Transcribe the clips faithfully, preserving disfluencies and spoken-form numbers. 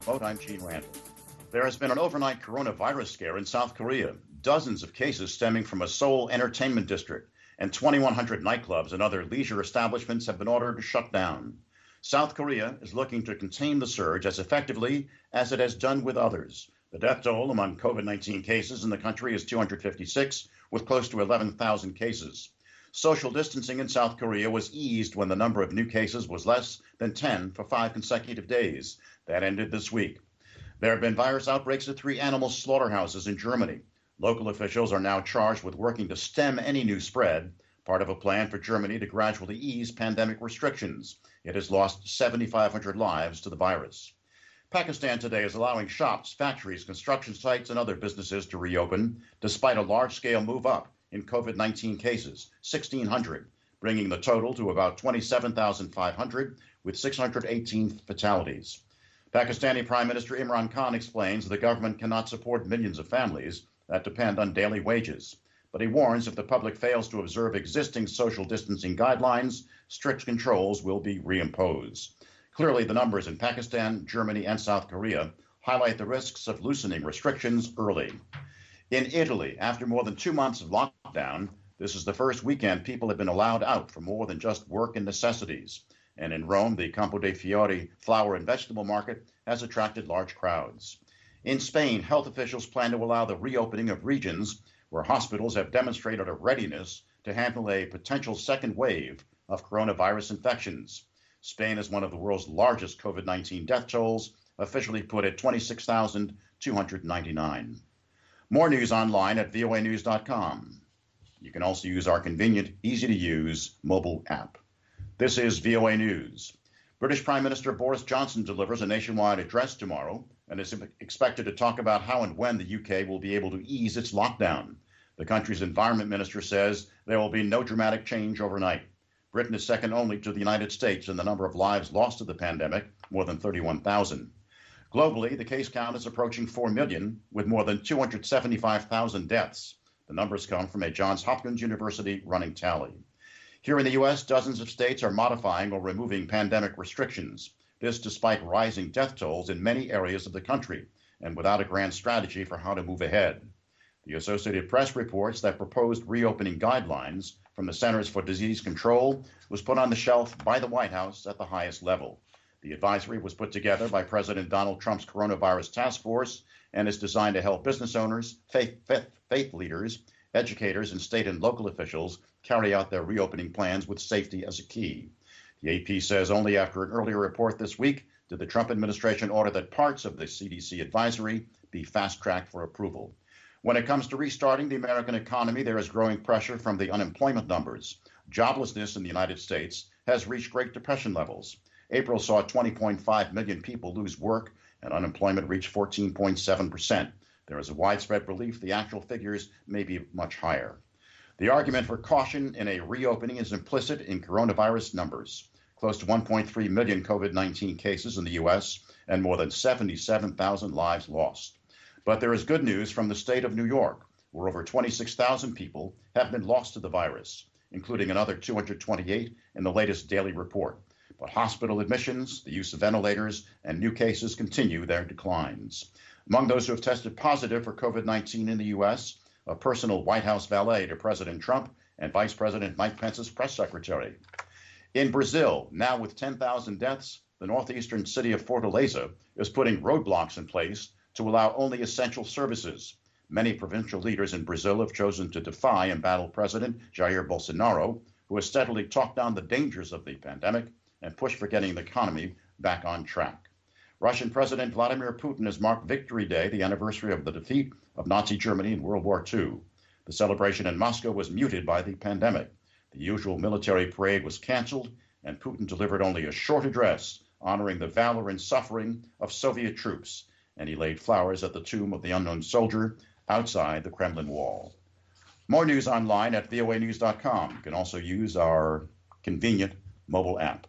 I'm Gene Randall. There has been an overnight coronavirus scare in South Korea. Dozens of cases stemming from a Seoul entertainment district, and twenty-one hundred nightclubs and other leisure establishments have been ordered to shut down. South Korea is looking to contain the surge as effectively as it has done with others. The death toll among COVID nineteen cases in the country is two hundred fifty-six, with close to eleven thousand cases. Social distancing in South Korea was eased when the number of new cases was less than ten for five consecutive days. That ended this week. There have been virus outbreaks at three animal slaughterhouses in Germany. Local officials are now charged with working to stem any new spread, part of a plan for Germany to gradually ease pandemic restrictions. It has lost seven thousand five hundred lives to the virus. Pakistan today is allowing shops, factories, construction sites, and other businesses to reopen, despite a large-scale move up in COVID nineteen cases, sixteen hundred, bringing the total to about twenty-seven thousand five hundred, with six hundred eighteen fatalities. Pakistani Prime Minister Imran Khan explains the government cannot support millions of families that depend on daily wages. But he warns if the public fails to observe existing social distancing guidelines, strict controls will be reimposed. Clearly, the numbers in Pakistan, Germany, and South Korea highlight the risks of loosening restrictions early. In Italy, after more than two months of lockdown, this is the first weekend people have been allowed out for more than just work and necessities. And in Rome, the Campo dei Fiori flower and vegetable market has attracted large crowds. In Spain, health officials plan to allow the reopening of regions where hospitals have demonstrated a readiness to handle a potential second wave of coronavirus infections. Spain is one of the world's largest COVID nineteen death tolls, officially put at twenty-six thousand two hundred ninety-nine. More news online at V O A news dot com. You can also use our convenient, easy-to-use mobile app. This is V O A News. British Prime Minister Boris Johnson delivers a nationwide address tomorrow and is expected to talk about how and when the U K will be able to ease its lockdown. The country's environment minister says there will be no dramatic change overnight. Britain is second only to the United States in the number of lives lost to the pandemic, more than thirty-one thousand. Globally, the case count is approaching four million, with more than two hundred seventy-five thousand deaths. The numbers come from a Johns Hopkins University running tally. Here in the U S, dozens of states are modifying or removing pandemic restrictions. This despite rising death tolls in many areas of the country and without a grand strategy for how to move ahead. The Associated Press reports that proposed reopening guidelines from the Centers for Disease Control was put on the shelf by the White House at the highest level. The advisory was put together by President Donald Trump's coronavirus task force and is designed to help business owners, faith, faith, faith leaders, educators, and state and local officials carry out their reopening plans with safety as a key. The A P says only after an earlier report this week did the Trump administration order that parts of the C D C advisory be fast-tracked for approval. When it comes to restarting the American economy, there is growing pressure from the unemployment numbers. Joblessness in the United States has reached Great Depression levels. April saw twenty point five million people lose work, and unemployment reached fourteen point seven percent. There is a widespread belief the actual figures may be much higher. The argument for caution in a reopening is implicit in coronavirus numbers. Close to one point three million COVID nineteen cases in the U S and more than seventy-seven thousand lives lost. But there is good news from the state of New York, where over twenty-six thousand people have been lost to the virus, including another two hundred twenty-eight in the latest daily report. But hospital admissions, the use of ventilators, and new cases continue their declines. Among those who have tested positive for COVID nineteen in the U S, a personal White House valet to President Trump and Vice President Mike Pence's press secretary. In Brazil, now with ten thousand deaths, the northeastern city of Fortaleza is putting roadblocks in place to allow only essential services. Many provincial leaders in Brazil have chosen to defy embattled President Jair Bolsonaro, who has steadily talked down the dangers of the pandemic and pushed for getting the economy back on track. Russian President Vladimir Putin has marked Victory Day, the anniversary of the defeat of Nazi Germany in World War Two. The celebration in Moscow was muted by the pandemic. The usual military parade was canceled, and Putin delivered only a short address honoring the valor and suffering of Soviet troops, and he laid flowers at the tomb of the unknown soldier outside the Kremlin wall. More news online at V O A news dot com. You can also use our convenient mobile app.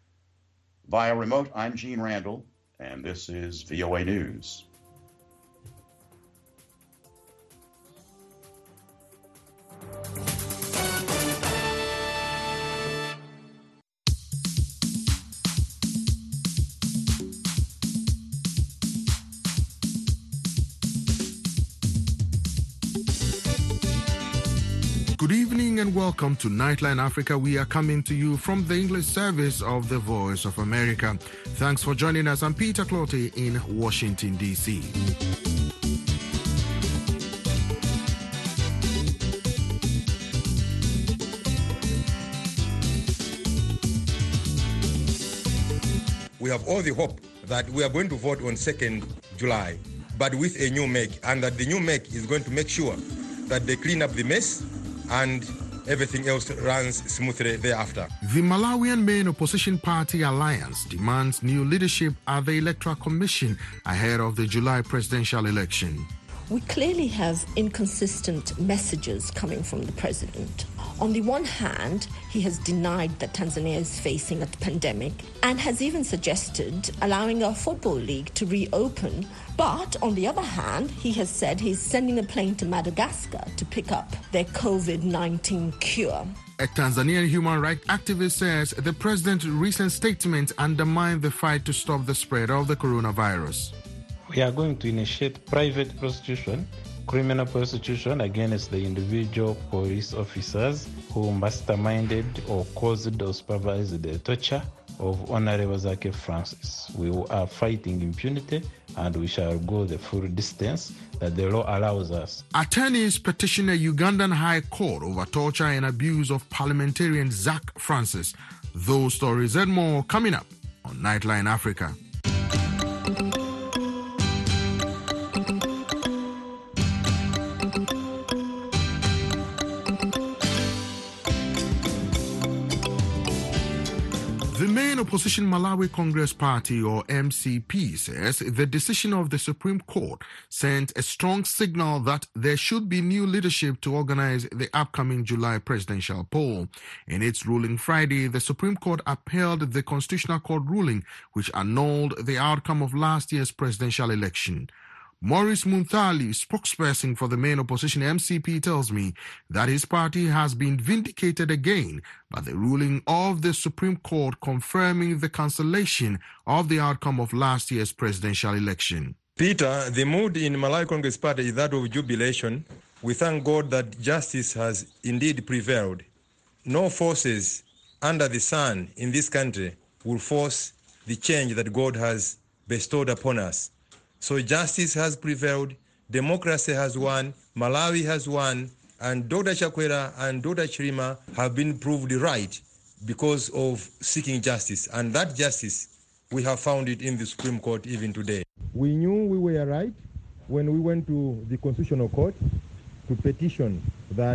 Via remote, I'm Gene Randall, and this is V O A News. Good evening and welcome to Nightline Africa. We are coming to you from the English service of the Voice of America. Thanks for joining us. I'm Peter Clottey in Washington, D C We have all the hope that we are going to vote on second July, but with a new M E C, and that the new M E C is going to make sure that they clean up the mess and everything else runs smoothly thereafter. The Malawian main opposition party Alliance demands new leadership at the Electoral Commission ahead of the July presidential election. We clearly have inconsistent messages coming from the president. On the one hand, he has denied that Tanzania is facing a pandemic and has even suggested allowing our football league to reopen. But on the other hand, he has said he's sending a plane to Madagascar to pick up their COVID nineteen cure. A Tanzanian human rights activist says the president's recent statements undermine the fight to stop the spread of the coronavirus. We are going to initiate private prosecution, criminal prosecution against the individual police officers who masterminded or caused or supervised the torture of Honorable Zake Francis. We are fighting impunity and we shall go the full distance that the law allows us. Attorneys petition a Ugandan High Court over torture and abuse of parliamentarian Zake Francis. Those stories and more coming up on Nightline Africa. The main opposition Malawi Congress Party, or M C P, says the decision of the Supreme Court sent a strong signal that there should be new leadership to organize the upcoming July presidential poll. In its ruling Friday, the Supreme Court upheld the Constitutional Court ruling which annulled the outcome of last year's presidential election. Maurice Munthali, spokesperson for the main opposition M C P, tells me that his party has been vindicated again by the ruling of the Supreme Court confirming the cancellation of the outcome of last year's presidential election. Peter, the mood in Malawi Congress Party is that of jubilation. We thank God that justice has indeed prevailed. No forces under the sun in this country will force the change that God has bestowed upon us. So justice has prevailed, democracy has won, Malawi has won, and Doctor Chakwera and Doctor Chirima have been proved right because of seeking justice. And that justice, we have found it in the Supreme Court even today. We knew we were right when we went to the Constitutional Court to petition that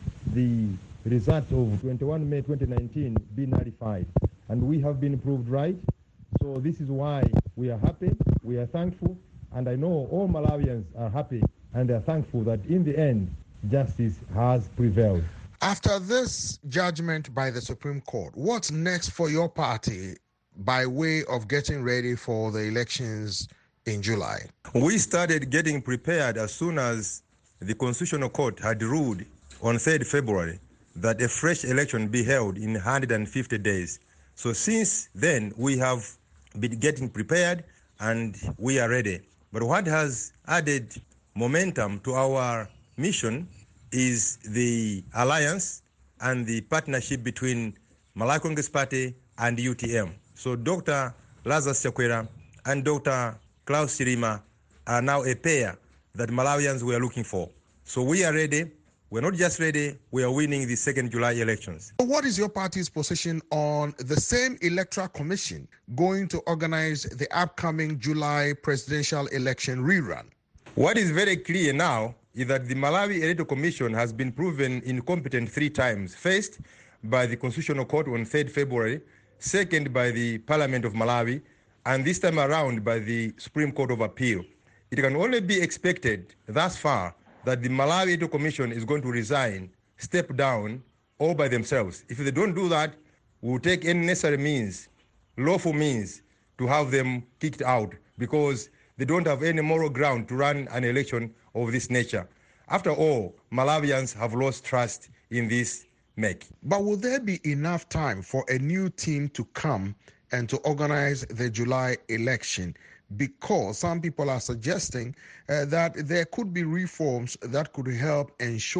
the result of twenty-first of May twenty nineteen be nullified. And we have been proved right. So this is why we are happy, we are thankful, and I know all Malawians are happy and are thankful that in the end, justice has prevailed. After this judgment by the Supreme Court, what's next for your party by way of getting ready for the elections in July? We started getting prepared as soon as the Constitutional Court had ruled on third of February that a fresh election be held in one hundred fifty days. So since then, we have been getting prepared and we are ready. But what has added momentum to our mission is the alliance and the partnership between Malawi Congress Party and U T M. So Doctor Lazarus Chakwera and Doctor Klaus Chirima are now a pair that Malawians were looking for. So we are ready. We're not just ready, we are winning the second July elections. What is your party's position on the same Electoral Commission going to organize the upcoming July presidential election rerun? What is very clear now is that the Malawi Electoral Commission has been proven incompetent three times. First, by the Constitutional Court on third of February, second by the Parliament of Malawi, and this time around by the Supreme Court of Appeal. It can only be expected thus far that the Malawi Electoral Commission is going to resign, step down, all by themselves. If they don't do that, we'll take any necessary means, lawful means, to have them kicked out because they don't have any moral ground to run an election of this nature. After all, Malawians have lost trust in this M E C. But will there be enough time for a new team to come and to organize the July election? Because some people are suggesting uh, that there could be reforms that could help ensure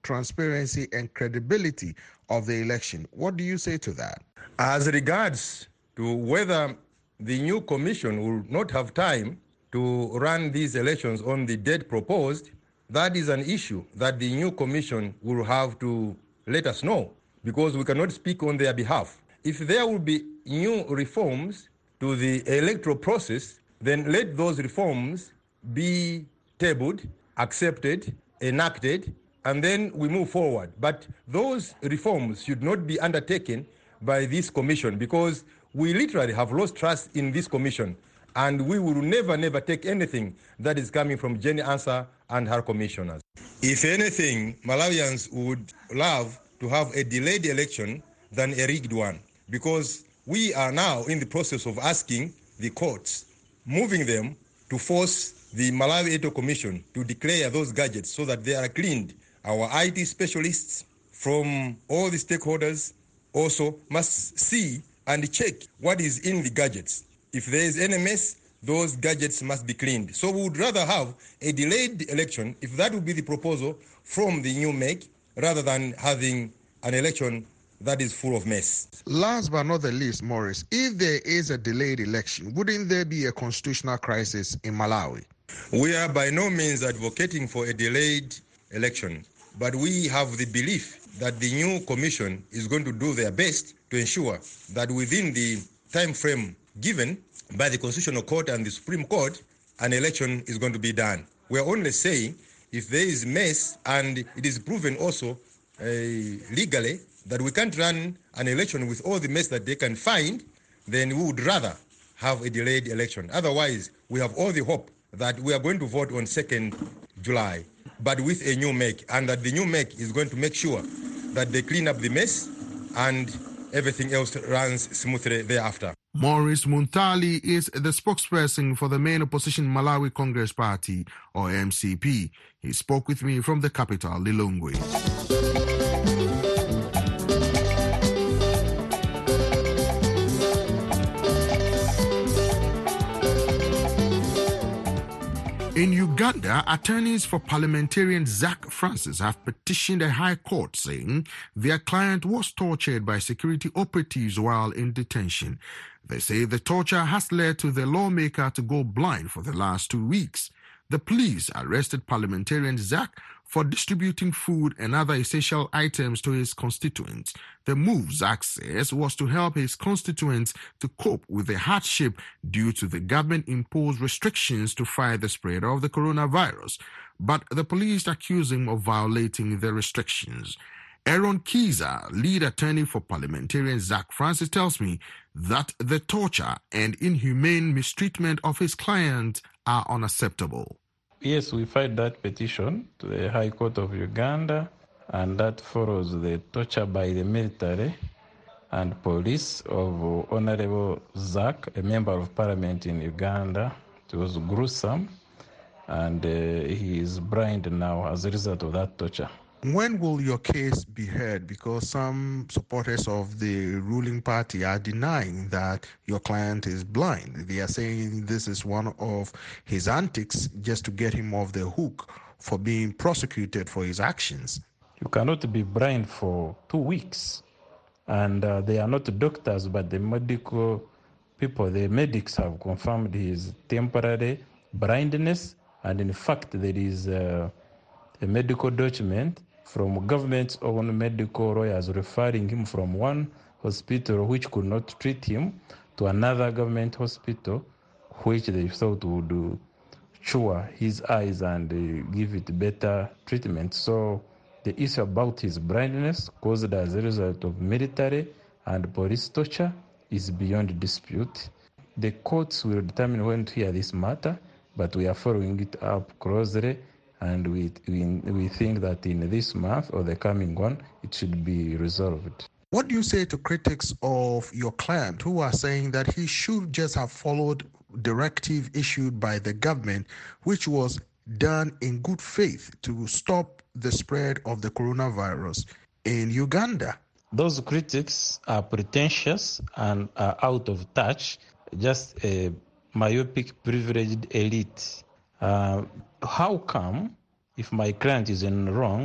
transparency and credibility of the election. What do you say to that? As regards to whether the new commission will not have time to run these elections on the date proposed, that is an issue that the new commission will have to let us know, because we cannot speak on their behalf. If there will be new reforms to the electoral process, then let those reforms be tabled, accepted, enacted, and then we move forward. But those reforms should not be undertaken by this commission, because we literally have lost trust in this commission, and we will never, never take anything that is coming from Jenny Ansah and her commissioners. If anything, Malawians would love to have a delayed election than a rigged one, because we are now in the process of asking the courts, moving them to force the Malawi Electoral Commission to declare those gadgets so that they are cleaned. Our I T specialists from all the stakeholders also must see and check what is in the gadgets. If there is any mess, those gadgets must be cleaned. So we would rather have a delayed election, if that would be the proposal from the new M E C, rather than having an election that is full of mess. Last but not the least, Maurice, if there is a delayed election, wouldn't there be a constitutional crisis in Malawi? We are by no means advocating for a delayed election, but we have the belief that the new commission is going to do their best to ensure that within the time frame given by the Constitutional Court and the Supreme Court, an election is going to be done. We are only saying if there is mess and it is proven also uh, legally that we can't run an election with all the mess that they can find, then we would rather have a delayed election. Otherwise, we have all the hope that we are going to vote on second July, but with a new M E C, and that the new M E C is going to make sure that they clean up the mess and everything else runs smoothly thereafter. Maurice Muntali is the spokesperson for the main opposition Malawi Congress Party, or M C P. He spoke with me from the capital, Lilongwe. In Uganda, attorneys for parliamentarian Zach Francis have petitioned a high court saying their client was tortured by security operatives while in detention. They say the torture has led to the lawmaker to go blind for the last two weeks. The police arrested parliamentarian Zach for distributing food and other essential items to his constituents. The move, Zach says, was to help his constituents to cope with the hardship due to the government-imposed restrictions to fight the spread of the coronavirus. But the police accuse him of violating the restrictions. Aaron Kiza, lead attorney for parliamentarian Zach Francis, tells me that the torture and inhumane mistreatment of his client are unacceptable. Yes, we filed that petition to the High Court of Uganda, and that follows the torture by the military and police of Honorable Zach, a member of parliament in Uganda. It was gruesome, and uh, he is blind now as a result of that torture. When will your case be heard? Because some supporters of the ruling party are denying that your client is blind. They are saying this is one of his antics just to get him off the hook for being prosecuted for his actions. You cannot be blind for two weeks. And uh, they are not doctors, but the medical people, the medics have confirmed his temporary blindness. And in fact, there is uh, a medical document from government's own medical lawyers referring him from one hospital which could not treat him to another government hospital which they thought would cure his eyes and uh, give it better treatment. So the issue about his blindness caused as a result of military and police torture is beyond dispute. The courts will determine when to hear this matter, but we are following it up closely. And we, we we think that in this month or the coming one, it should be resolved. What do you say to critics of your client who are saying that he should just have followed directive issued by the government, which was done in good faith to stop the spread of the coronavirus in Uganda? Those critics are pretentious and are out of touch, just a myopic, privileged elite. Uh, how come, if my client is in wrong,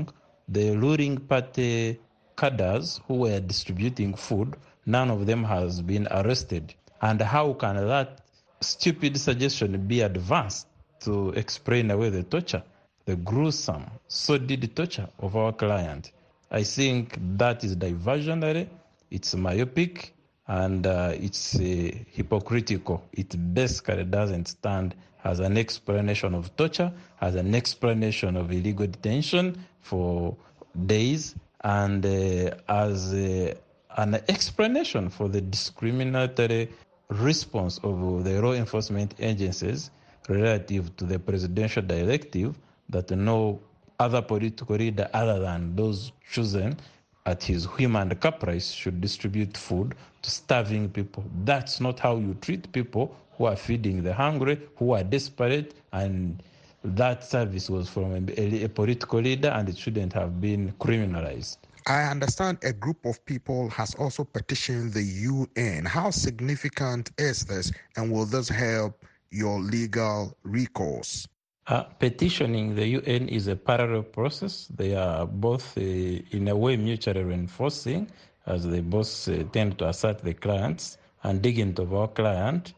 the ruling party cadres who were distributing food, none of them has been arrested. And how can that stupid suggestion be advanced to explain away the torture, the gruesome, sordid torture of our client? I think that is diversionary, it's myopic, and uh, it's uh, hypocritical. It basically doesn't stand as an explanation of torture, as an explanation of illegal detention for days, and uh, as uh, an explanation for the discriminatory response of the law enforcement agencies relative to the presidential directive that no other political leader other than those chosen at his whim and caprice should distribute food to starving people. That's not how you treat people who are feeding the hungry, who are desperate, and that service was from a, a political leader and it shouldn't have been criminalized. I understand a group of people has also petitioned the U N. How significant is this, and will this help your legal recourse? Uh, petitioning the U N is a parallel process. They are both, uh, in a way, mutually reinforcing, as they both uh, tend to assert the clients and dig into our client.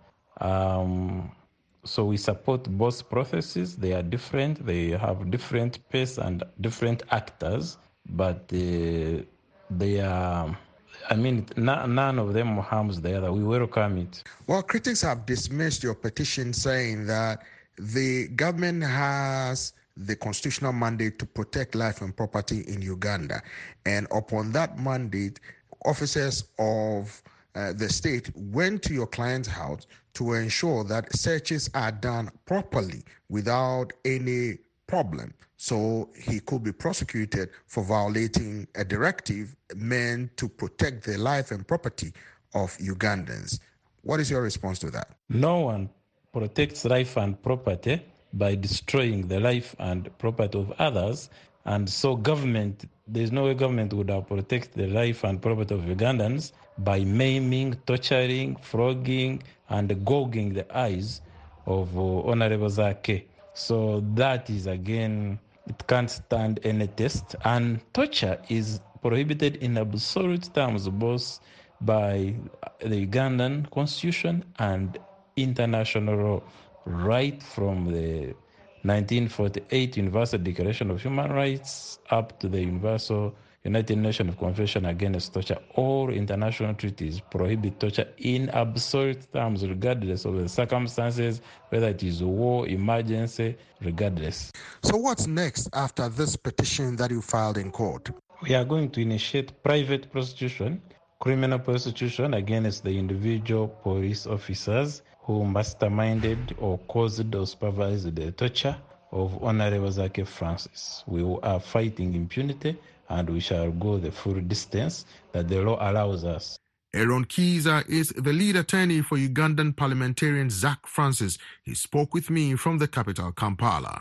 Um, so we support both processes. They are different. They have different pace and different actors, but uh, they are, I mean, n- none of them harms the other. We welcome it. Well, critics have dismissed your petition, saying that the government has the constitutional mandate to protect life and property in Uganda. And upon that mandate, officers of uh, the state went to your client's house to ensure that searches are done properly without any problem. So he could be prosecuted for violating a directive meant to protect the life and property of Ugandans. What is your response to that? No one protects life and property by destroying the life and property of others. And so government, there's no way government would have protected the life and property of Ugandans by maiming, torturing, flogging, and gouging the eyes of uh, Honorable Zake. So that is, again, it can't stand any test. And torture is prohibited in absolute terms, both by the Ugandan constitution and international law, right from the nineteen forty-eight Universal Declaration of Human Rights up to the Universal United Nations Convention Against Torture. All international treaties prohibit torture in absolute terms, regardless of the circumstances, whether it is war, emergency, regardless. So what's next after this petition that you filed in court? We are going to initiate private prosecution, criminal prosecution against the individual police officers who masterminded or caused or supervised the torture of Honorable Zake Francis. We are fighting impunity, and we shall go the full distance that the law allows us. Aaron Kiza is the lead attorney for Ugandan parliamentarian Zake Francis. He spoke with me from the capital, Kampala.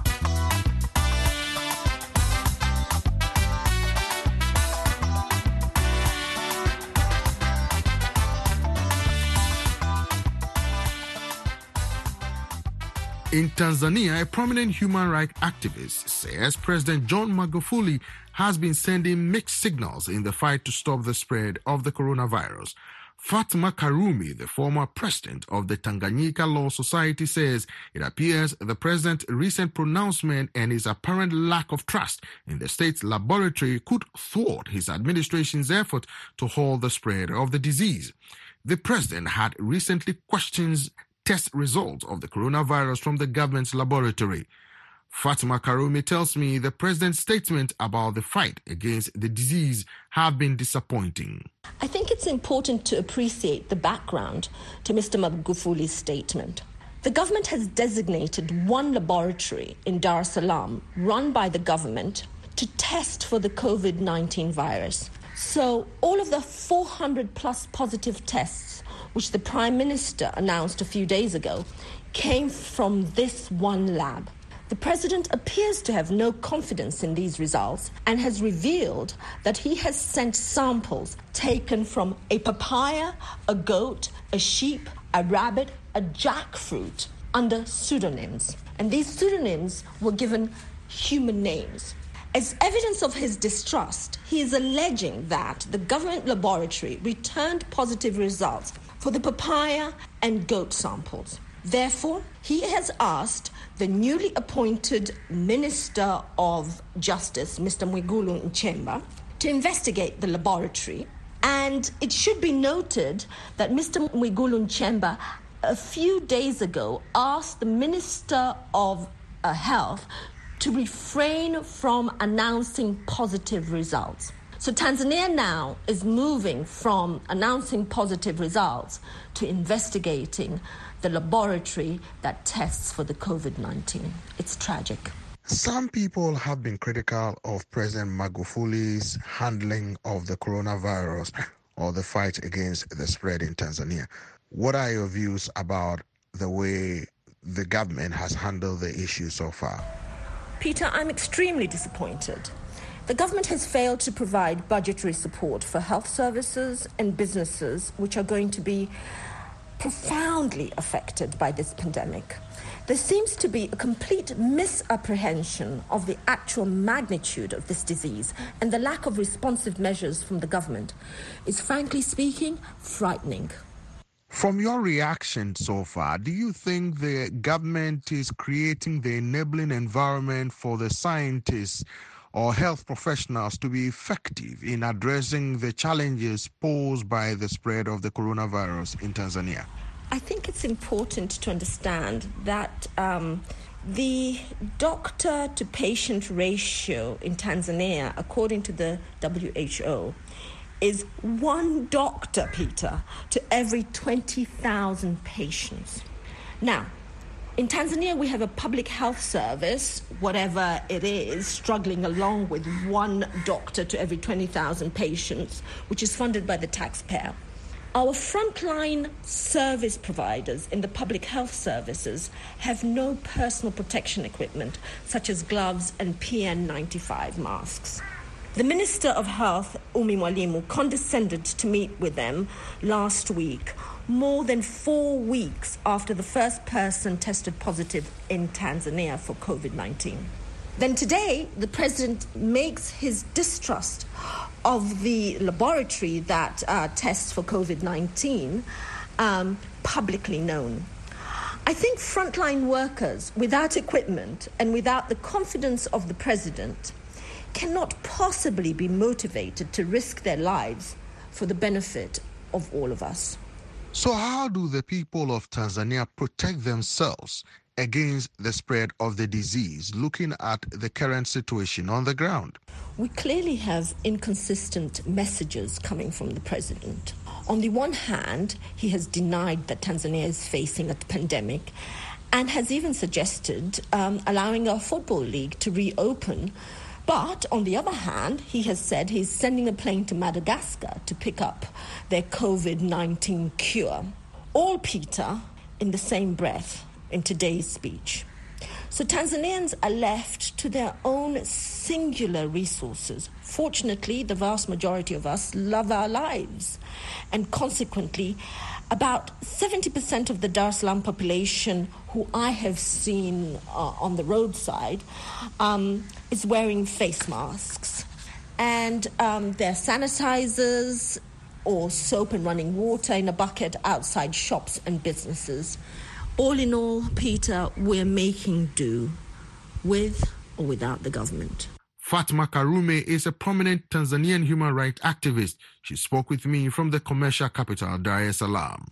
In Tanzania, a prominent human rights activist says President John Magufuli has been sending mixed signals in the fight to stop the spread of the coronavirus. Fatma Karumi, the former president of the Tanganyika Law Society, says it appears the president's recent pronouncement and his apparent lack of trust in the state's laboratory could thwart his administration's effort to halt the spread of the disease. The president had recently questioned test results of the coronavirus from the government's laboratory. Fatima Karumi tells me the president's statement about the fight against the disease have been disappointing. I think it's important to appreciate the background to Mister Magufuli's statement. The government has designated one laboratory in Dar es Salaam run by the government to test for the covid nineteen virus. So all of the four hundred plus positive tests which the Prime Minister announced a few days ago, came from this one lab. The President appears to have no confidence in these results and has revealed that he has sent samples taken from a papaya, a goat, a sheep, a rabbit, a jackfruit under pseudonyms. And these pseudonyms were given human names. As evidence of his distrust, he is alleging that the government laboratory returned positive results for the papaya and goat samples. Therefore, he has asked the newly appointed Minister of Justice, Mister Mwigulu Nchemba, to investigate the laboratory. And it should be noted that Mister Mwigulu Nchemba, a few days ago, asked the Minister of uh, Health to refrain from announcing positive results. So Tanzania now is moving from announcing positive results to investigating the laboratory that tests for the COVID nineteen. It's tragic. Some people have been critical of President Magufuli's handling of the coronavirus or the fight against the spread in Tanzania. What are your views about the way the government has handled the issue so far? Peter, I'm extremely disappointed. The government has failed to provide budgetary support for health services and businesses which are going to be profoundly affected by this pandemic. There seems to be a complete misapprehension of the actual magnitude of this disease, and the lack of responsive measures from the government is, frankly speaking, frightening. From your reaction so far, do you think the government is creating the enabling environment for the scientists or health professionals to be effective in addressing the challenges posed by the spread of the coronavirus in Tanzania? I think it's important to understand that um, the doctor-to-patient ratio in Tanzania, according to the W H O, is one doctor, Peter, to every twenty thousand patients. Now, in Tanzania, we have a public health service, whatever it is, struggling along with one doctor to every twenty thousand patients, which is funded by the taxpayer. Our frontline service providers in the public health services have no personal protection equipment, such as gloves and P N ninety-five masks. The Minister of Health, Umi Mwalimu, condescended to meet with them last week, more than four weeks after the first person tested positive in Tanzania for COVID nineteen. Then today, the president makes his distrust of the laboratory that uh, tests for COVID nineteen um, publicly known. I think frontline workers without equipment and without the confidence of the president cannot possibly be motivated to risk their lives for the benefit of all of us. So how do the people of Tanzania protect themselves against the spread of the disease, looking at the current situation on the ground? We clearly have inconsistent messages coming from the president. On the one hand, he has denied that Tanzania is facing a pandemic and has even suggested um, allowing our football league to reopen. But on the other hand, he has said he's sending a plane to Madagascar to pick up their COVID nineteen cure. All, Peter, in the same breath in today's speech. So Tanzanians are left to their own singular resources. Fortunately, the vast majority of us love our lives. And consequently, about seventy percent of the Dar es Salaam population who I have seen uh, on the roadside um, is wearing face masks. And um, their sanitizers or soap and running water in a bucket outside shops and businesses. All in all, Peter, we're making do with or without the government. Fatma Karume is a prominent Tanzanian human rights activist. She spoke with me from the commercial capital, Dar es Salaam.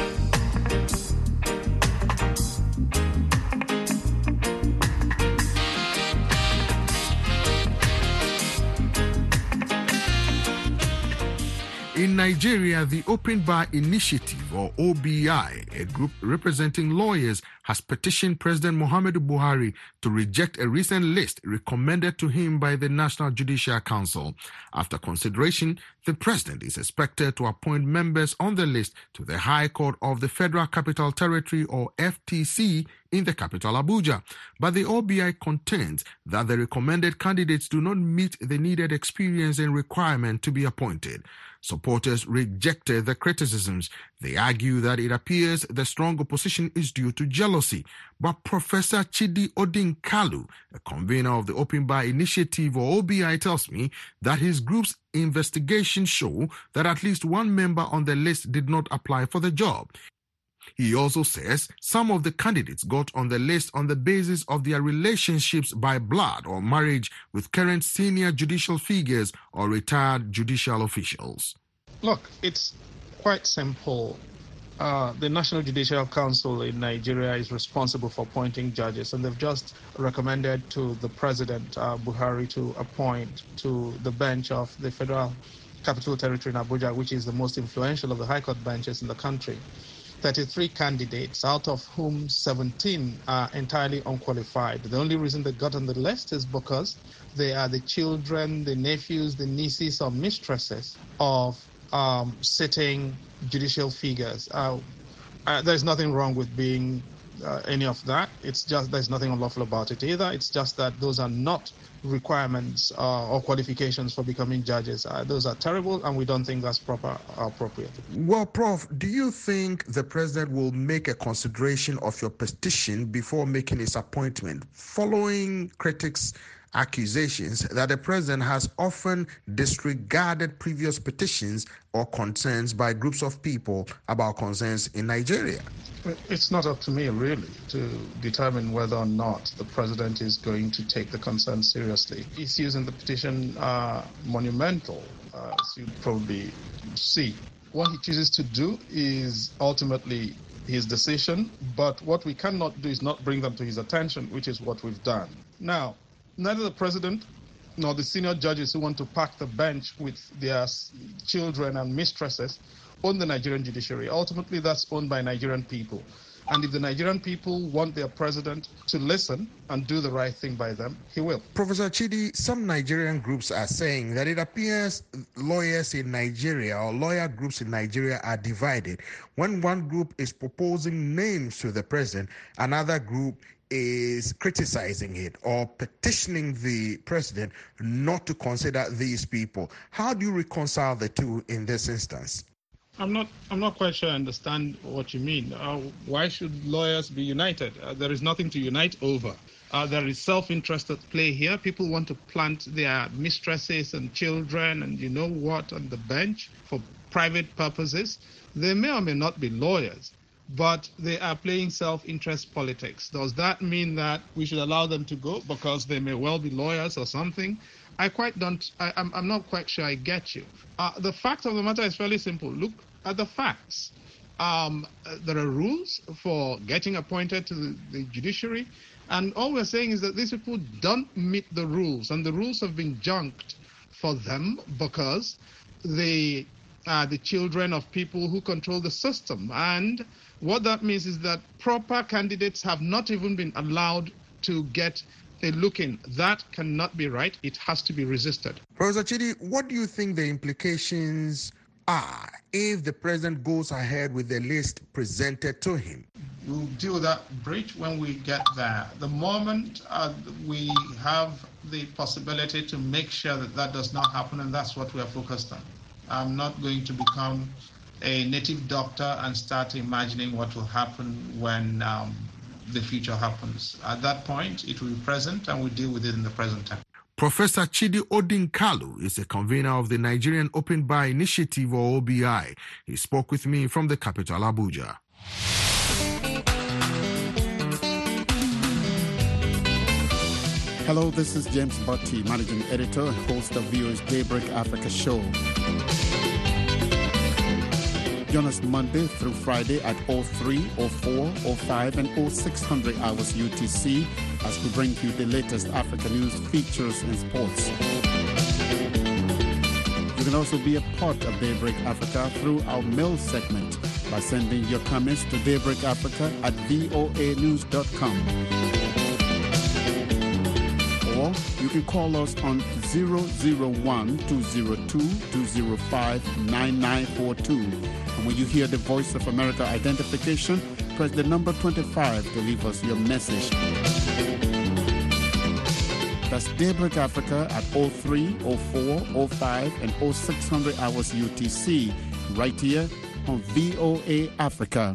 In Nigeria, the Open Bar Initiative, or O B I, a group representing lawyers, has petitioned President Muhammadu Buhari to reject a recent list recommended to him by the National Judicial Council. After consideration, the president is expected to appoint members on the list to the High Court of the Federal Capital Territory, or F T C, in the capital Abuja. But the O B I contends that the recommended candidates do not meet the needed experience and requirement to be appointed. Supporters rejected the criticisms. They argue that it appears the strong opposition is due to jealousy. But Professor Chidi Odin Kalu, a convener of the Open Bar Initiative or O B I, tells me that his group's investigations show that at least one member on the list did not apply for the job. He also says some of the candidates got on the list on the basis of their relationships by blood or marriage with current senior judicial figures or retired judicial officials. Look, it's quite simple. Uh, the National Judicial Council in Nigeria is responsible for appointing judges, and they've just recommended to the President, uh, Buhari, to appoint to the bench of the Federal Capital Territory in Abuja, which is the most influential of the High Court benches in the country. thirty-three candidates, out of whom seventeen are entirely unqualified. The only reason they got on the list is because they are the children, the nephews, the nieces, or mistresses of um, sitting judicial figures. Uh, uh, there's nothing wrong with being uh, any of that. It's just there's nothing unlawful about it either. It's just that those are not requirements uh, or qualifications for becoming judges. Uh, those are terrible, and we don't think that's proper or appropriate. Well, Prof, do you think the president will make a consideration of your petition before making his appointment, following critics' accusations that the president has often disregarded previous petitions or concerns by groups of people about concerns in Nigeria? It's not up to me, really, to determine whether or not the president is going to take the concern seriously. Issues in the petition are monumental, uh, as you probably see. What he chooses to do is ultimately his decision, but what we cannot do is not bring them to his attention, which is what we've done. Now, neither the president nor the senior judges who want to pack the bench with their children and mistresses own the Nigerian judiciary. Ultimately, that's owned by Nigerian people. And if the Nigerian people want their president to listen and do the right thing by them, he will. Professor Chidi, some Nigerian groups are saying that it appears lawyers in Nigeria or lawyer groups in Nigeria are divided. When one group is proposing names to the president, another group is criticizing it or petitioning the president not to consider these people. How do you reconcile the two in this instance? I'm not I'm not quite sure I understand what you mean. Uh, why should lawyers be united? Uh, there is nothing to unite over. Uh, there is self-interest at play here. People want to plant their mistresses and children and you know what on the bench for private purposes. They may or may not be lawyers, but they are playing self-interest politics. Does that mean that we should allow them to go because they may well be lawyers or something? I quite don't, I, I'm, I'm not quite sure I get you. Uh, the fact of the matter is fairly simple. Look at the facts. Um, there are rules for getting appointed to the, the judiciary, and all we're saying is that these people don't meet the rules, and the rules have been junked for them because they are the children of people who control the system. And what that means is that proper candidates have not even been allowed to get a look in. That cannot be right. It has to be resisted. Professor Chidi, what do you think the implications are if the president goes ahead with the list presented to him? We'll deal with that bridge when we get there. The moment uh, we have the possibility to make sure that that does not happen, and that's what we are focused on. I'm not going to become a native doctor and start imagining what will happen when um, the future happens. At that point, it will be present and we deal with it in the present time. Professor Chidi Odin Kalu is a convener of the Nigerian Open Bar Initiative or O B I. He spoke with me from the capital, Abuja. Hello, this is James Botti, Managing Editor and host of V O's Daybreak Africa show. Join us Monday through Friday at oh three, oh four, oh five, and oh six hundred hours U T C as we bring you the latest Africa news, features, and sports. You can also be a part of Daybreak Africa through our mail segment by sending your comments to daybreakafrica at voa news dot com. Or you can call us on zero zero one, two zero two, two zero five, nine nine four two. And when you hear the Voice of America identification, press the number twenty-five to leave us your message. That's Daybreak Africa at oh three, oh four, oh five, and oh six hundred hours U T C, right here on V O A Africa.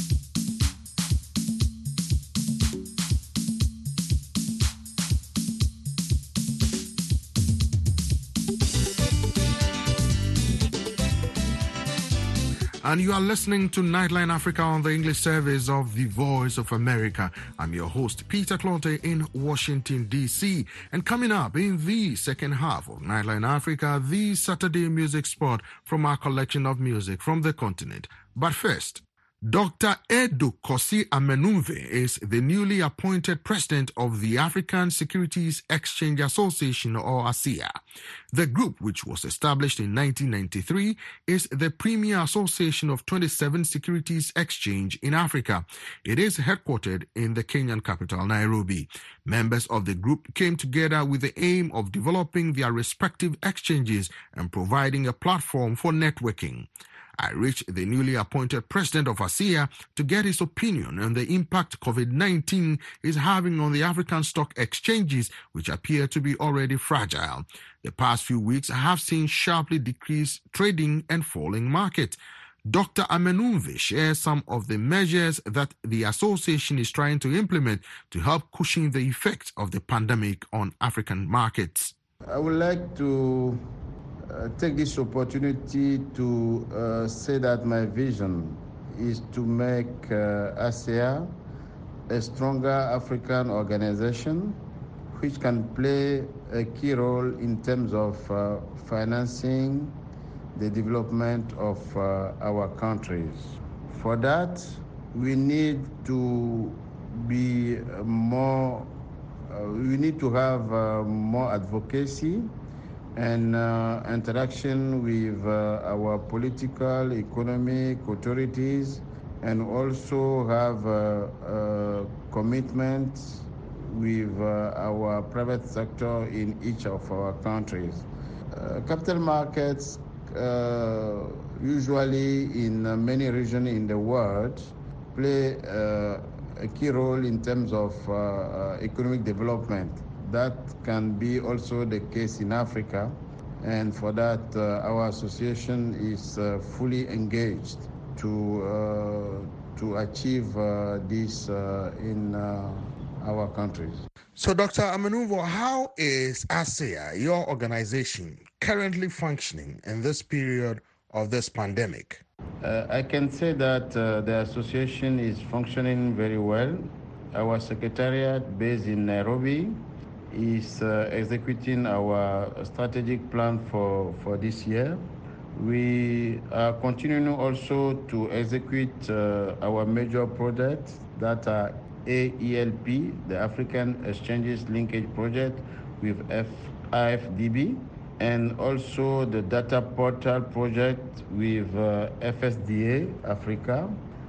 And you are listening to Nightline Africa on the English service of the Voice of America. I'm your host, Peter Clontey in Washington, D C. And coming up in the second half of Nightline Africa, the Saturday music spot from our collection of music from the continent. But first, Doctor Edu Kosi Amenumve is the newly appointed president of the African Securities Exchange Association, or ASEA. The group, which was established in nineteen ninety-three, is the premier association of twenty-seven securities exchange in Africa. It is headquartered in the Kenyan capital, Nairobi. Members of the group came together with the aim of developing their respective exchanges and providing a platform for networking. I reached the newly appointed president of ASEA to get his opinion on the impact COVID nineteen is having on the African stock exchanges, which appear to be already fragile. The past few weeks have seen sharply decreased trading and falling markets. Doctor Amenumve shares some of the measures that the association is trying to implement to help cushion the effects of the pandemic on African markets. I would like to Uh, take this opportunity to uh, say that my vision is to make uh, ASEA a stronger African organization which can play a key role in terms of uh, financing the development of uh, our countries. For that, we need to be more, uh, we need to have uh, more advocacy and uh, interaction with uh, our political, economic authorities, and also have uh, uh, commitments with uh, our private sector in each of our countries. Uh, capital markets uh, usually in uh, many regions in the world play uh, a key role in terms of uh, uh, economic development. That can be also the case in Africa, and for that uh, our association is uh, fully engaged to uh, to achieve uh, this uh, in uh, our countries. So, Doctor Amenumve, how is ASEA, your organization, currently functioning in this period of this pandemic? Uh, I can say that uh, the association is functioning very well. Our secretariat, based in Nairobi, is uh, executing our strategic plan for, for this year. We are continuing also to execute uh, our major projects that are A E L P, the African Exchanges Linkage Project with F I F D B, and also the data portal project with uh, F S D A Africa.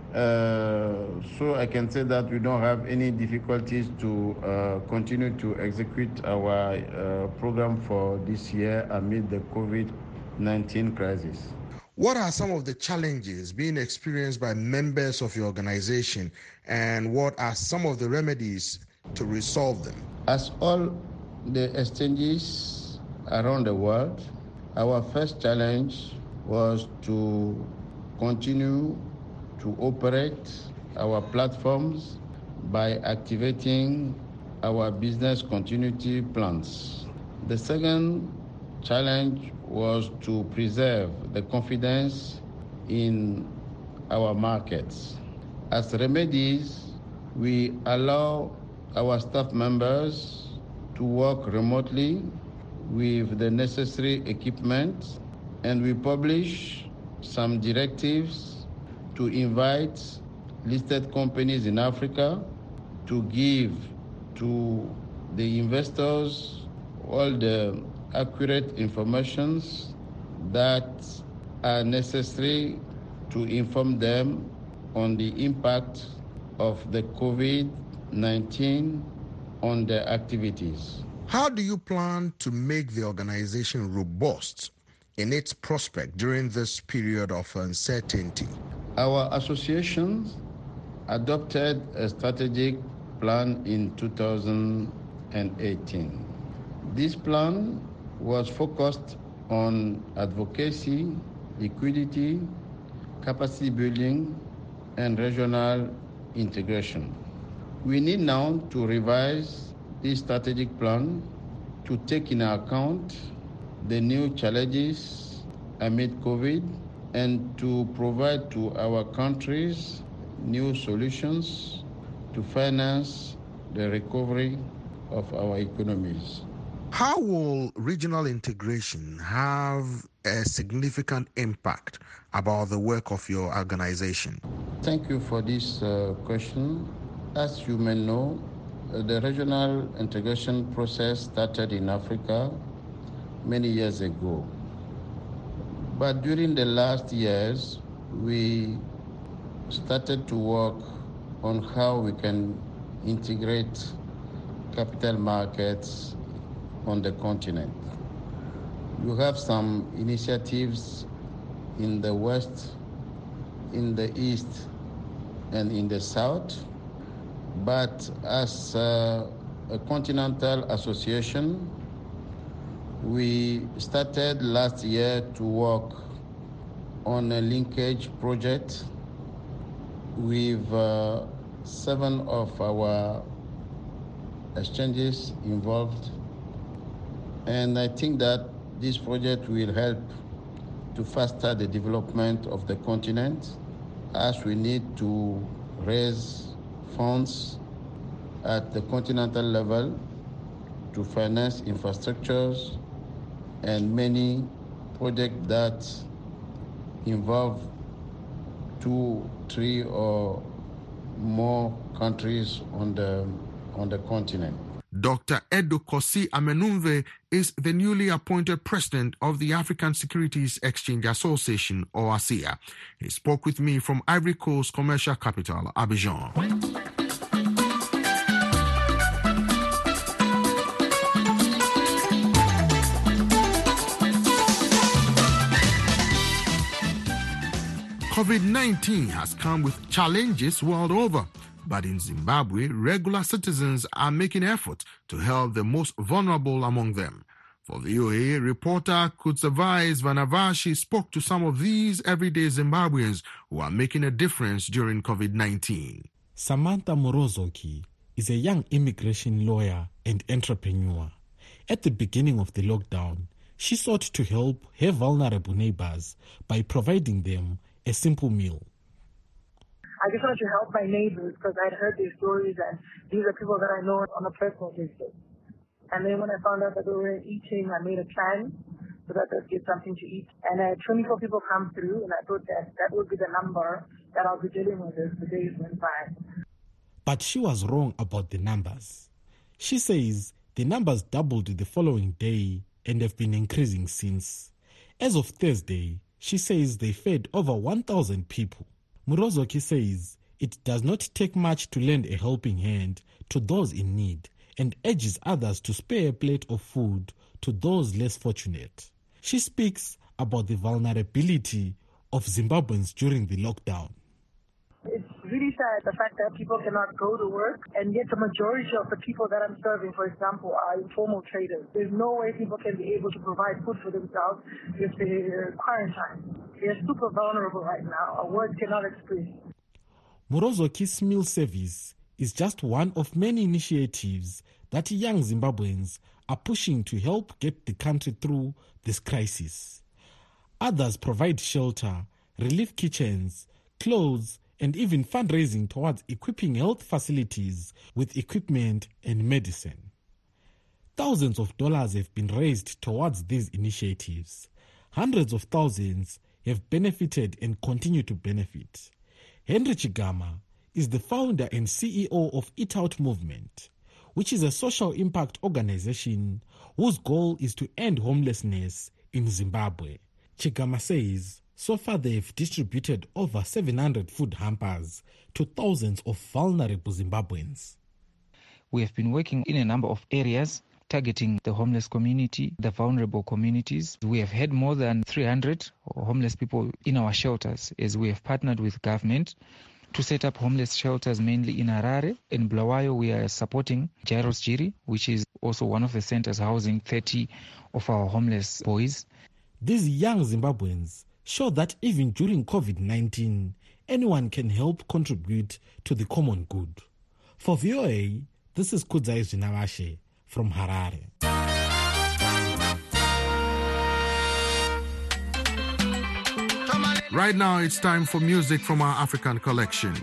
Uh, so I can say that we don't have any difficulties to uh, continue to execute our uh, program for this year amid the COVID nineteen crisis. What are some of the challenges being experienced by members of your organization, and what are some of the remedies to resolve them? As all the exchanges around the world, our first challenge was to continue to operate our platforms by activating our business continuity plans. The second challenge was to preserve the confidence in our markets. As remedies, we allow our staff members to work remotely with the necessary equipment, and we publish some directives to invite listed companies in Africa to give to the investors all the accurate informations that are necessary to inform them on the impact of the COVID nineteen on their activities. How do you plan to make the organization robust in its prospect during this period of uncertainty? Our association adopted a strategic plan in two thousand eighteen. This plan was focused on advocacy, liquidity, capacity building, and regional integration. We need now to revise this strategic plan to take into account the new challenges amid COVID and to provide to our countries new solutions to finance the recovery of our economies. How will regional integration have a significant impact about the work of your organization? Thank you for this uh, question. As you may know, uh, the regional integration process started in Africa many years ago. But during the last years, we started to work on how we can integrate capital markets on the continent. You have some initiatives in the West, in the East, and in the South. But as uh, a continental association, we started last year to work on a linkage project with uh, seven of our exchanges involved. And I think that this project will help to foster the development of the continent, as we need to raise funds at the continental level to finance infrastructures and many projects that involve two, three, or more countries on the on the continent. Doctor Edo Kosi Amenumve is the newly appointed president of the African Securities Exchange Association, or A S E A. He spoke with me from Ivory Coast commercial capital, Abidjan. COVID nineteen has come with challenges world over. But in Zimbabwe, regular citizens are making efforts to help the most vulnerable among them. For the U A, reporter Kutsavais Vanavashi spoke to some of these everyday Zimbabweans who are making a difference during COVID nineteen. Samantha Morozoki is a young immigration lawyer and entrepreneur. At the beginning of the lockdown, she sought to help her vulnerable neighbors by providing them a simple meal. I just wanted to help my neighbors because I'd heard these stories, and these are people that I know on a personal basis. And then when I found out that they were eating, I made a plan so that they'd get something to eat. And I had twenty-four people come through, and I thought that that would be the number that I'll be dealing with as the days went by. But she was wrong about the numbers. She says the numbers doubled the following day and have been increasing since. As of Thursday, she says they fed over one thousand people. Murozoki says it does not take much to lend a helping hand to those in need and urges others to spare a plate of food to those less fortunate. She speaks about the vulnerability of Zimbabweans during the lockdown. It's really sad, the fact that people cannot go to work, and yet the majority of the people that I'm serving, for example, are informal traders. There's no way people can be able to provide food for themselves if they're quarantined. They're super vulnerable right now. A word cannot express. Morozoki's meal service is just one of many initiatives that young Zimbabweans are pushing to help get the country through this crisis. Others provide shelter, relief kitchens, clothes, and even fundraising towards equipping health facilities with equipment and medicine. Thousands of dollars have been raised towards these initiatives. Hundreds of thousands have benefited and continue to benefit. Henry Chigama is the founder and C E O of Eat Out Movement, which is a social impact organization whose goal is to end homelessness in Zimbabwe. Chigama says so far they have distributed over seven hundred food hampers to thousands of vulnerable Zimbabweans. We have been working in a number of areas targeting the homeless community, the vulnerable communities. We have had more than three hundred homeless people in our shelters as we have partnered with government to set up homeless shelters mainly in Harare. In Bulawayo, we are supporting Jairus Jiri, which is also one of the centers housing thirty of our homeless boys. These young Zimbabweans show that even during COVID nineteen, anyone can help contribute to the common good. For V O A, this is Kudzai Zinawashe from Harare. Right now, it's time for music from our African collection.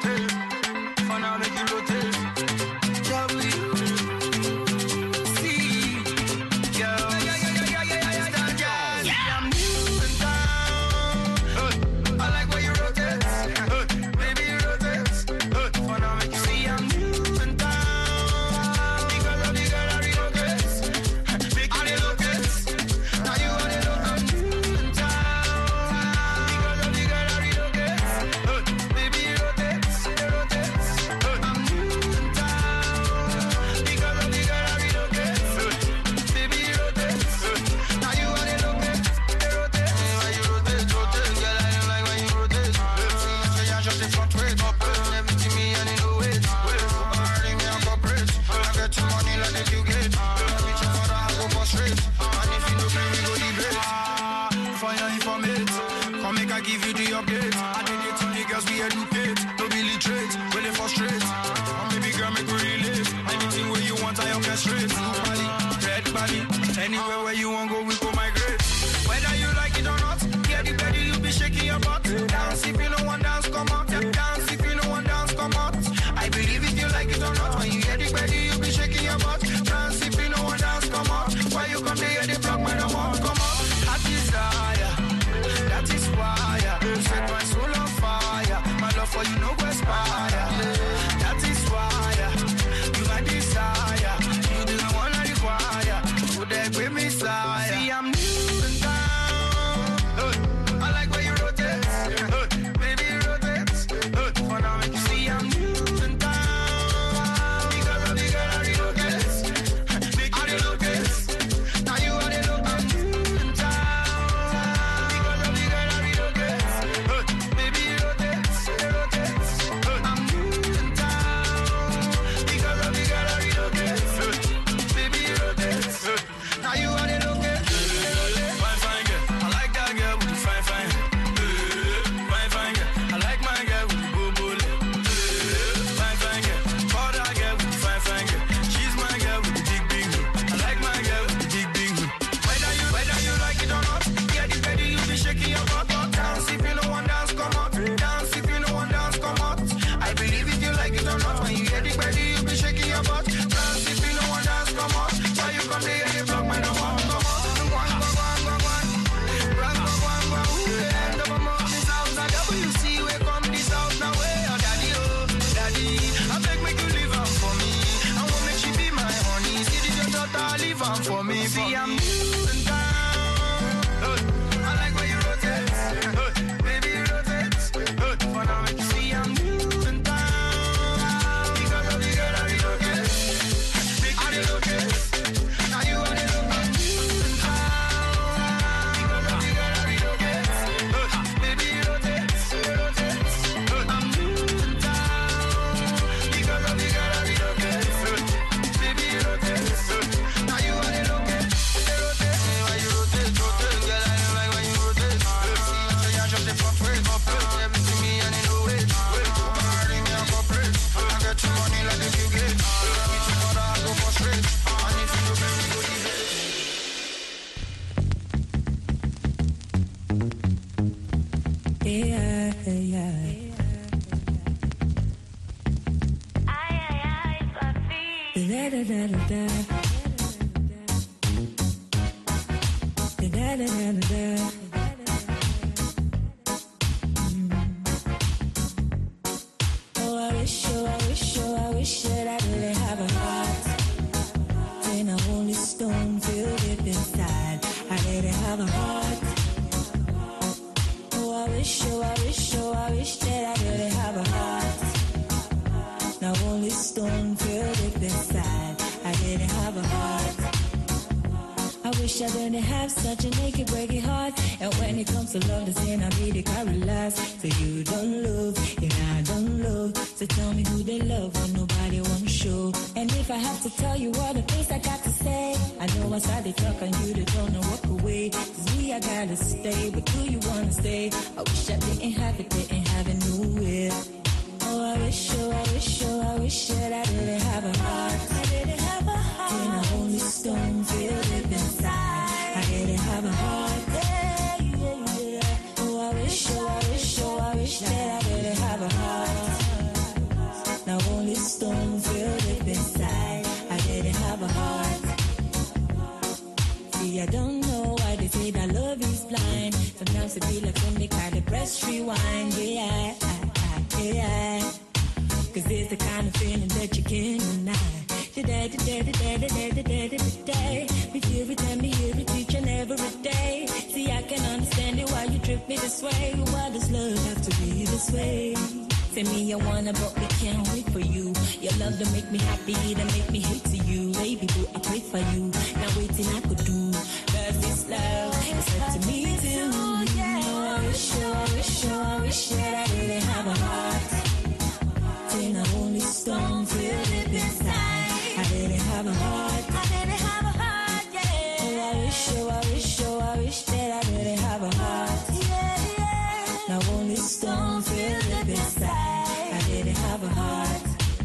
Anywhere where you want go, we go migrate. Whether you like it or not, yeah, the belly you be shaking your butt. Dance if you know one dance, come out. Dance if you know one dance, come out. I believe if you like it or not, when you hear the belly you be shaking your butt. Dance if you know one dance, come out. Why you come there, the block when I want come out. That desire, that is why you set my soul on fire. My love for you no go expire. That is why you my desire. You do the one I require. With me side. See, I'm moving down. I like where you rotate. Baby, rotate. For now, make you see I'm moving down. Because of the girl I relocate. Make you relocate. Now you are the look. I'm moving down. Because of the girl I relocate. Baby, rotate. Rotate. I'm moving down. Because of the girl I relocate. Baby, rotate. Now you are the look at fine, fine girl. I like that girl with the fine, fine. Fine, fine girl. I like my girl with the boo boo. Fine, fine girl. For that girl with the fine, fine girl. She's my girl with the big, big hood. I like my girl with the big, big hood. Whether you, whether you like it or not, yeah, the belly you be shaking your butt. Dance if you know one dance, come out. Dance if you know one dance, come out. I believe if you like it or not, when you hear the belly you be shaking your butt. Dance if you know one dance, come out. Why you come there, you block my number. For me, see, I'm moving down. I like where you rotate. Baby, rotate. For now, make you see, I'm moving down. Because of the girl I relocate. Make you relocate. Now you are the look. I'm moving down. Because of the girl I relocate. Baby, rotate. Rotate. I'm moving down. Because of the girl I relocate. Baby, rotate. Now you are the look. Why you rotate, rotate, girl, I don't like when you rotate. See, I just the front way, corporate. Everything me and you know it. Wait, party me and corporate. I get your money like if you get. With your mother, I go for straight. And if you do bend, we go debate. Yeah, yeah. Da da da da da. Da da da da da. Oh, I wish, oh, I wish, oh, I wish that I really have a heart. Then a holy stone filled it inside. I really have a heart. Oh, I wish, oh, I wish, oh, I wish that I really have a heart. Now only stone filled it inside. I didn't have a heart. I wish I didn't have such a naked, breaking heart. And when it comes to love, the sin I be the carry last. So you don't love, and I don't love. So tell me who they love when nobody wants to show. And if I have to tell you all the things I got to say, I know I saw they talk on you, they don't know walk away. Cause we, I gotta stay, but do you wanna stay? I wish I didn't have it, didn't have it nowhere. Oh, I wish, oh, I wish, oh, I wish that I didn't have a heart. I didn't have a heart. Then I only stone feel deep inside. I didn't have a heart. Yeah, yeah, yeah. Oh, I wish, oh, I wish, oh, I wish that I didn't have a heart. Now only stone feel deep inside. I didn't have a heart. See, I don't know why they say that love is blind. Sometimes it be like when they call the breast rewind. Yeah, yeah. Cause it's the kind of feeling that you can't deny. Today, today, today, today, today, today. We feel it and we hear it each and every day. See, I can understand it why you trip me this way. Why does love have to be this way? Say me I wanna, but we can't wait for you. Your love to make me happy, to make me hate to you. Baby boo, I pray for you. Now waiting I could do. Cause this love is up to me too. Oh, I wish, oh, I wish, oh, I wish that I didn't have a heart. Then I only stone feel deep inside. I didn't have a heart. I didn't have a heart, yeah. Oh, I wish, oh, I wish, oh, I wish that I didn't have a heart. Yeah, yeah. Now only stone feel deep inside. I didn't have a heart.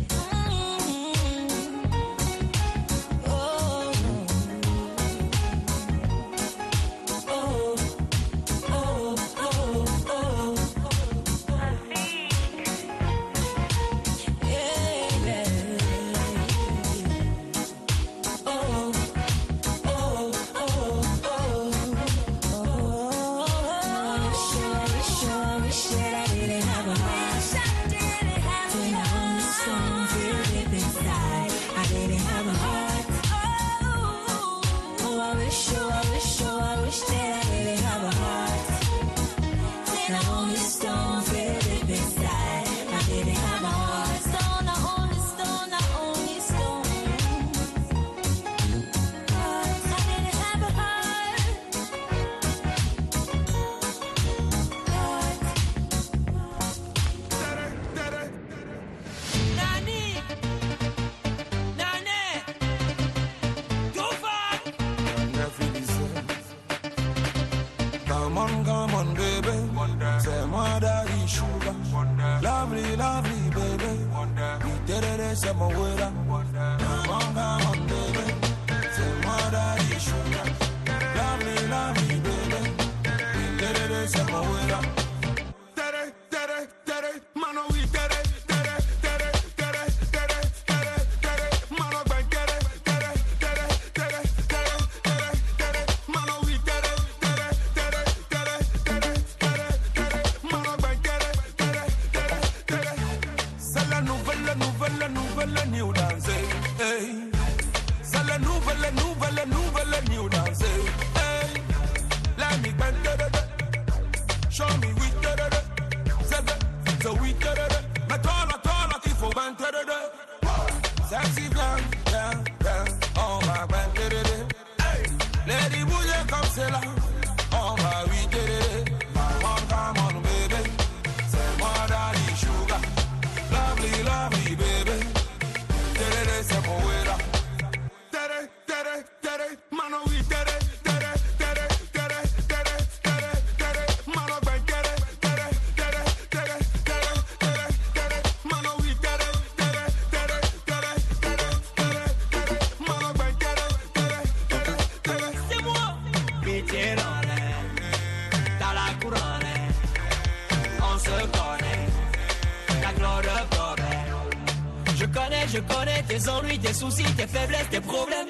Je connais tes ennuis, tes soucis, tes faiblesses, tes problèmes.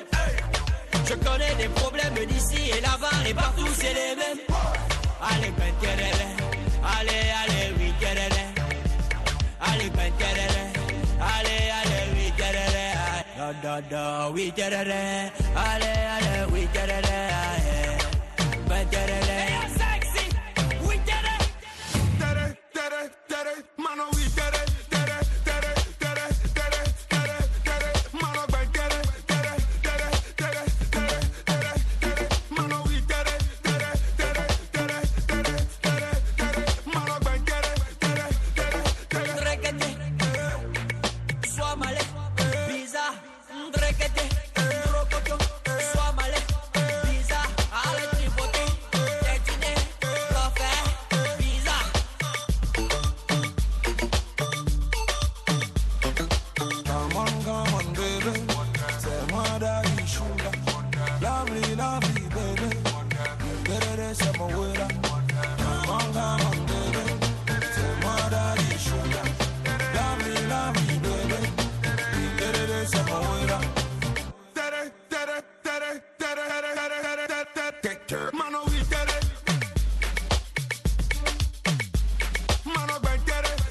Je connais des problèmes d'ici et là-bas et partout, c'est les mêmes. Allez, ben, terere. Allez, allez, oui, terere. Allez, ben, terere. Allez, allez, oui, terere. Da, da, da, oui, terere. Allez, allez, oui, terere. Ben, terere. Sexy, oui, terere. Tere, tere, tere, mano, oui, tere. protector. Man, we did it. Man, we did it.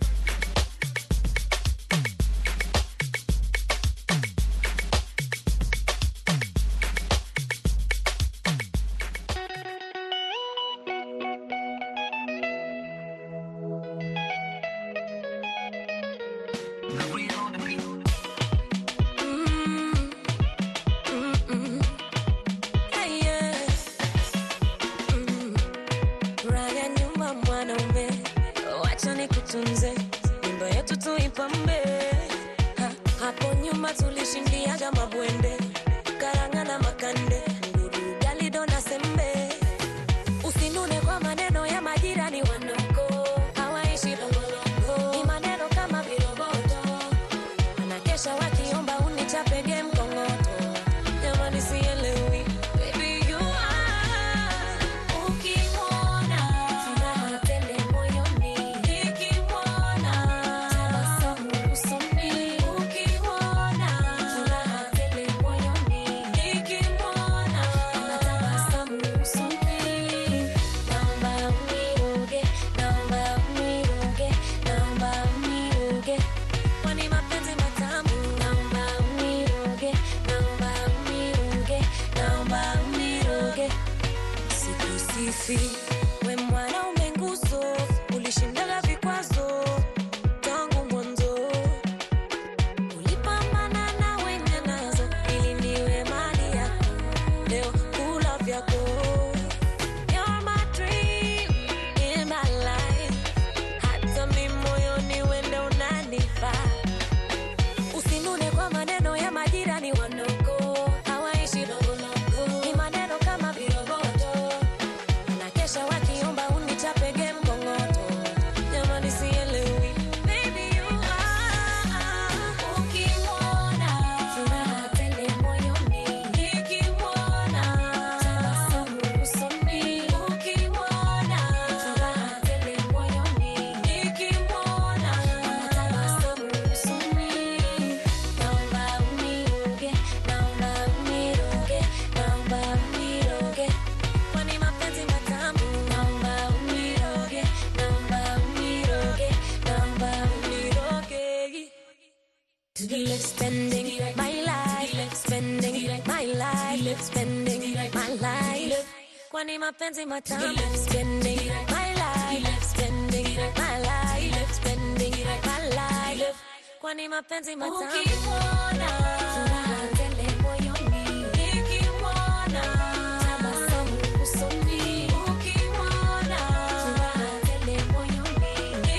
Kwani mapenzi matamu, spending my life, spending my life, spending my life. Kwani mapenzi matamu, ukimwona furaha tele moyoni, nikimwona tabasamu usoni, ukimwona furaha tele moyoni,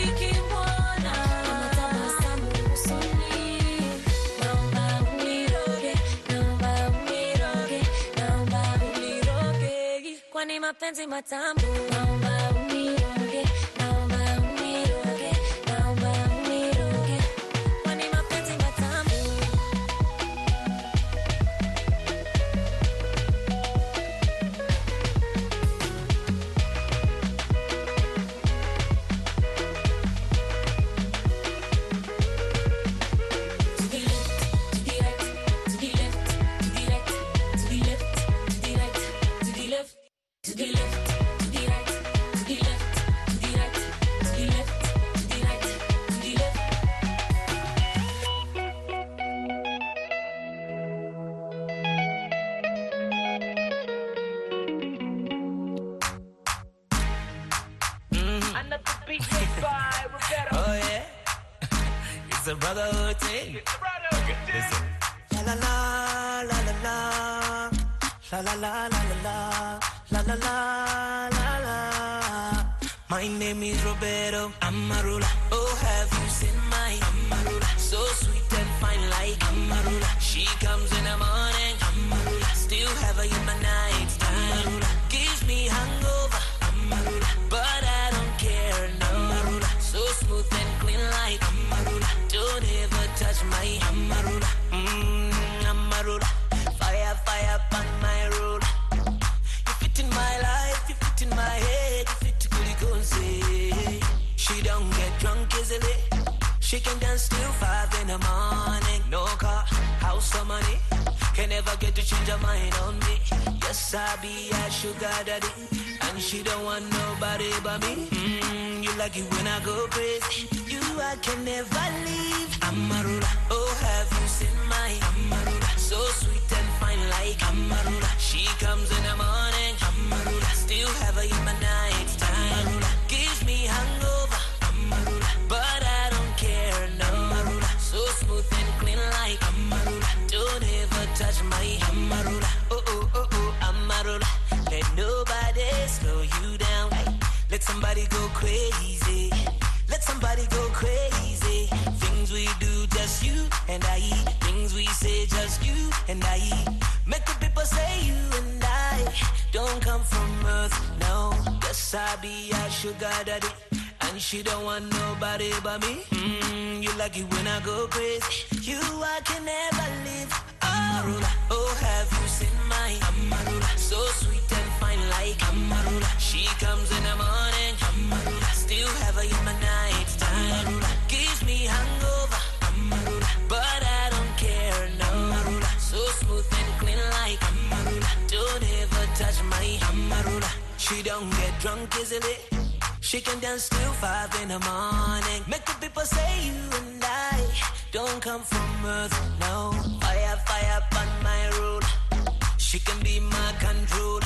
nikimwona tabasamu usoni. Naomba uniroge, naomba uniroge, naomba uniroge. Kwani mapenzi matamu, naomba uniroge, naomba uniroge, naomba uniroge. Kwani mapenzi matamu. To the left, to the right, to the left, to the right, to the left, to the right, to the left. Mm-hmm. Another beat by Roberto. Oh yeah, it's a brotherhood thing. It's a brotherhood thing. La la la la la la la la la la la. La la la la la. My name is Roberto Amarula. Oh, have you seen my Amarula? So sweet and fine like Amarula. She comes in the morning, Amarula. Still have her in my night, Amarula. Gives me hangover, Amarula. But I don't care, no. Amarula. So smooth and clean like Amarula. Don't ever touch my Amarula. Mmm, Amarula. Fire, fire, on my roller. In my life, you fit in my head, you fit to say. She don't get drunk easily. She can dance till five in the morning. No car, house or money. Can never get to change her mind on me. Yes, I be a sugar daddy, and she don't want nobody but me. Mm, you like it when I go crazy. You I can never leave. Amarula, oh have you seen my Amarula? So sweet and fine like Amarula. She comes in the morning, Amarula. Still have her in my night time. Amarula gives me hangover, Amarula, but I don't care, no. Amarula so smooth and clean like Amarula. Don't ever touch my Amarula. Oh oh oh oh Amarula. Let nobody slow you down. Let somebody go crazy. Let somebody go crazy. Things we do, just you and I. Things we say, just you and I. Make the people say you and I don't come from earth, no. Yes, I be a sugar daddy, and she don't want nobody but me. Mm, you like it when I go crazy. You I can never leave. Amarula, oh have you seen my Amarula? So sweet and fine like Amarula. She comes in the morning, Amarula. Still have her in my night time. Amarula gives me hangover, Amarula, but I don't care, no. Amarula so smooth and clean like Amarula. Don't ever touch my Amarula. She don't get drunk easily. She can dance till five in the morning. Make the people say you and I don't come from earth, no. Fire, fire upon my road. She can be my control,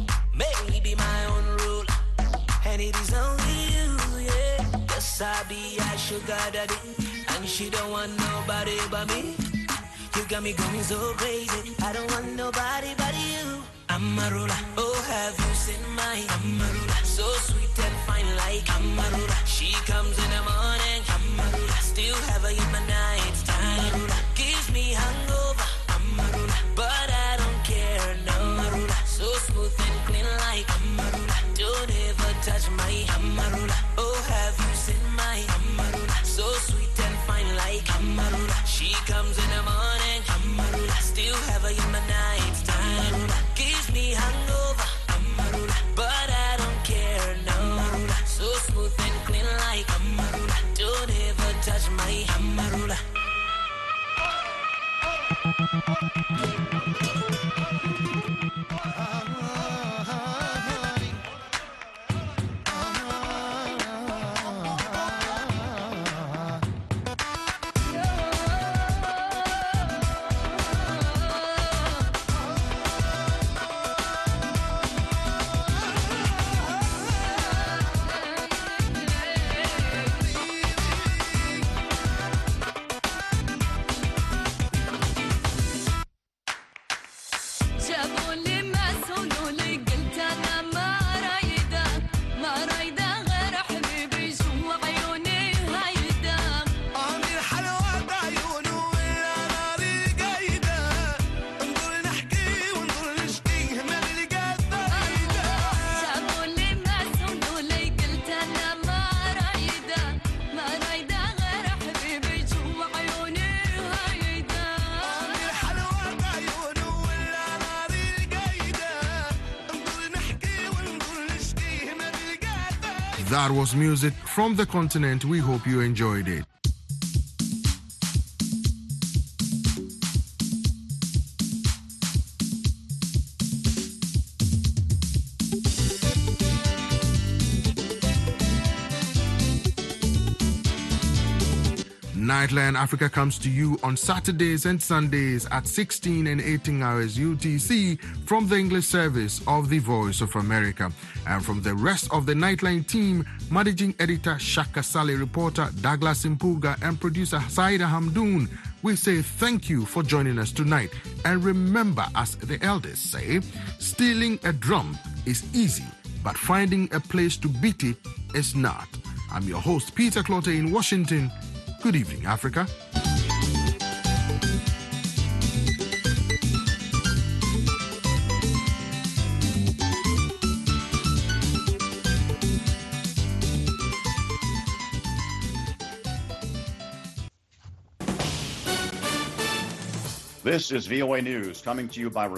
maybe my own rule. And it is only you, yeah. Yes, I be a sugar daddy, and she don't want nobody but me. You got me going so crazy. I don't want nobody but you. Amarula, oh have you seen my Amarula? So sweet and fine like Amarula. She comes in the morning, Amarula. Still have her in my night time. Amarula gives me hangover, Amarula, but I don't care, no. Amarula so smooth and clean like Amarula. Don't ever touch my Amarula. Oh have you seen my Amarula? So sweet and fine like Amarula. She comes in the morning, Amarula. Still have her in my night time. Amarula gives me hangover, Amarula, but I don't care, no. Amarula so smooth and clean like Amarula. Don't ever touch my Amarula. That was music from the continent. We hope you enjoyed it. Nightline Africa comes to you on Saturdays and Sundays at sixteen and eighteen hours U T C from the English service of the Voice of America. And from the rest of the Nightline team, managing editor Shaka Saleh, reporter Douglas Impuga, and producer Saida Hamdoun, we say thank you for joining us tonight. And remember, as the elders say, stealing a drum is easy, but finding a place to beat it is not. I'm your host, Peter Clotte in Washington. Good evening, Africa. This is V O A News, coming to you by